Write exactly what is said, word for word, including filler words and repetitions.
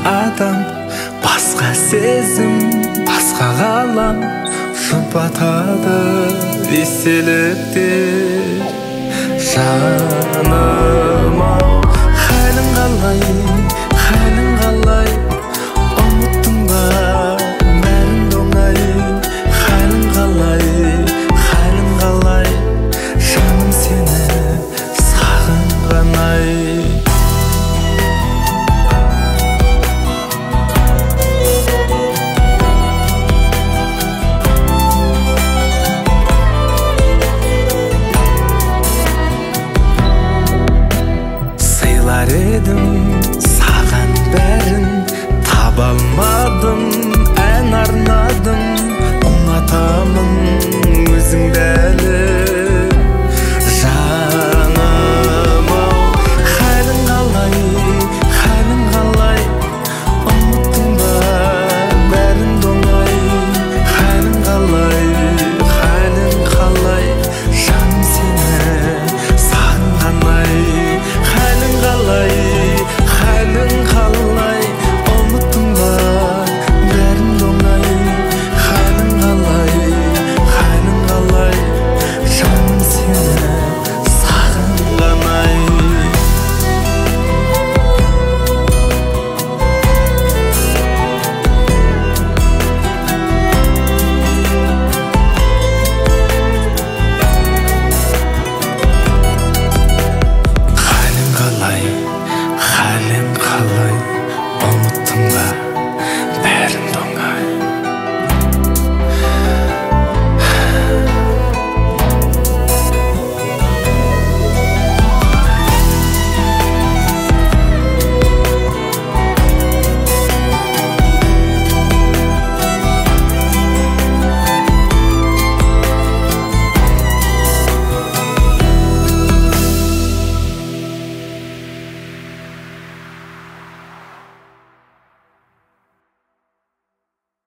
адам, басқа сезім, басқа ғалам жұбатады естеліктер. Жаным-ау, халің қалай, халің қалай, ұмыттың ба бәрін оңай. Халің қалай, халің қалай, жаным сені сағынған-ай. Сыйлар едім